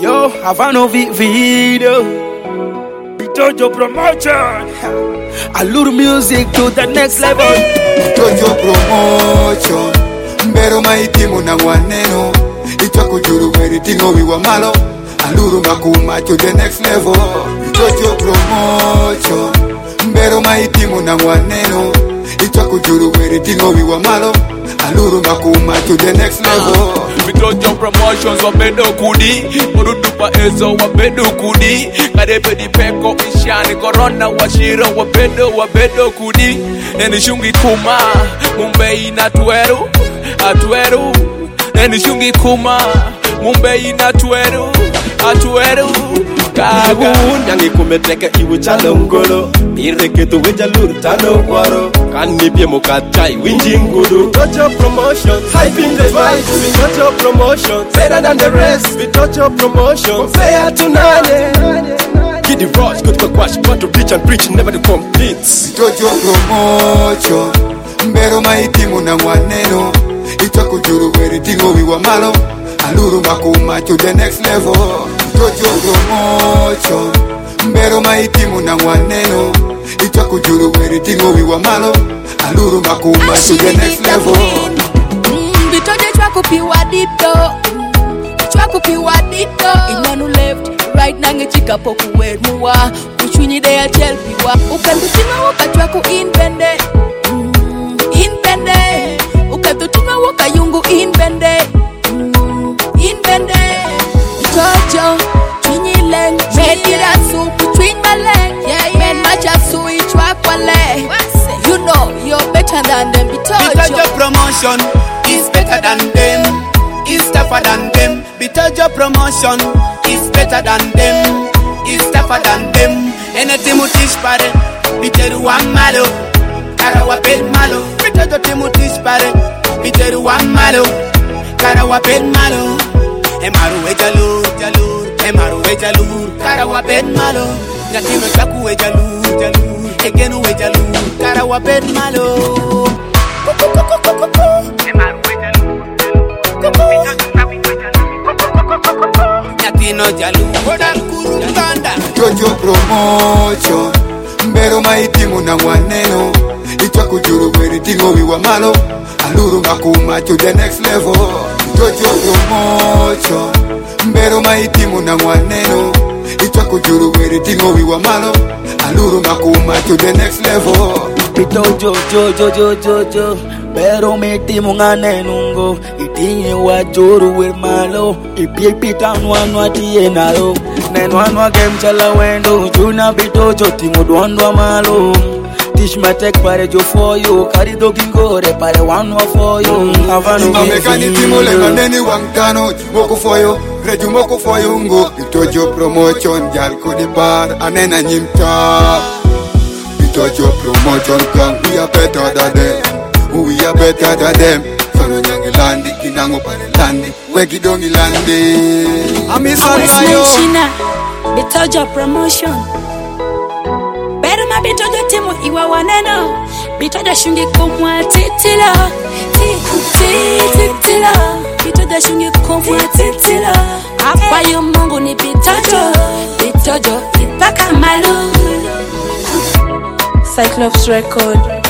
Yo, Havana video. Bitojo promotion. A little music to the next level. Bitojo promotion. Mbero maitimu na mwaneno. Ichwa kujuru weri tingo wiwa malo. Aluru makuma to the next level. Bitojo promotion. Mbero maitimu na mwaneno. Ichwa kujuru weri tingo wiwa malo. Aluru makuma to the next level. Bitojo promotions wabedo kudi. Murudupa ezo wabedo kudi. Karepe di peko ishani corona washiro wabedo kudi. Neni shungi kuma Mumbai na tueru atueru. Neni shungi kuma Mumbai na tueru atueru. Kaga nyangi kumeteka iwu chalo ngolo. Ireketo weja luru tano waro. Kani pie mokachai winji ngudu. Bitojo promotion, hyping the vibe. Bitojo promotion, better than the rest. Bitojo promotion, fair to nane. Get the rush, good to quash, got to reach and preach, never to compete. Bitojo promotion. Mbero maitimu na mwaneno. Ichwa kujuru weri tingo wiwa malo. Aluru makuma to the next level. Bitojo promotion. Mbero maitimu na mwaneno. Ichwa kujuru weri tingo wiwa malo. Aluru makuma to the next level. Bitojo chwa kupiwa dito. Chwa kupiwa dito. Inanu left, right nange chika poku wenuwa. Kuchwini dea chelpiwa. Ukandutima waka chwa ku inbende. Inbende. Ukandutima waka yungu inbende. Inbende. Bitojo Leng, medira su between my leg. Men macha su ichwa kwale. You know you're better than them. Bitojo promotion is better than them. Is tougher than them. Bitojo promotion is better than them. Is tougher than them. Anything mutish pare, biteru wa malo. Karawa pet malo. Bitojo timutish pare, biteru wa malo. Karawa pet malo. Emaru ejalur. Emaru ejalur, karawa pet malo. Nyatino chaku ejalur. Egenu ejalur, karawa pet malo. Emaru ejalur. Nyatino jalur, kuru ganda. Bitojo promotion. Mbero maitimu na mwaneno. Ichwa kujuru weri tingo wiwa malo. Aluru makuma to the next level. Bitojo promotion. Mbero maitimu na mwaneno. Ichwa kujuru weri tingo wiwa malo. Aluru makuma to the next level. Bitojo jo. Mbero maitimu nganenungo. Itinye wajuru we malo. Ipita nwanwa tiye nalo. Nenwanwa game chala wendo. Juna bitojo timu duandwa malo. Teach my tech pare jo for you. Carry dogi ngore pare wanwa for you. Amekani timu lenga neni wangtano. Jumoko for you. Rejumoko for you ngo. Bitojo promotion jal kudi bar. Anena nyimta. Bitojo promotion gang. We are better than them. We are better than them. Sono nyangi landi. Kinango pare landi. Weki dongi landi. Amisana yo. Bitojo promotion. Better my bitojo timu iwa waneno. Bitojo shungi kumwa titila. Titila. Bitojo shungi kumwa titila. Apa yo mungu ni bitojo. Bitojo ipaka malu. Cyclops record.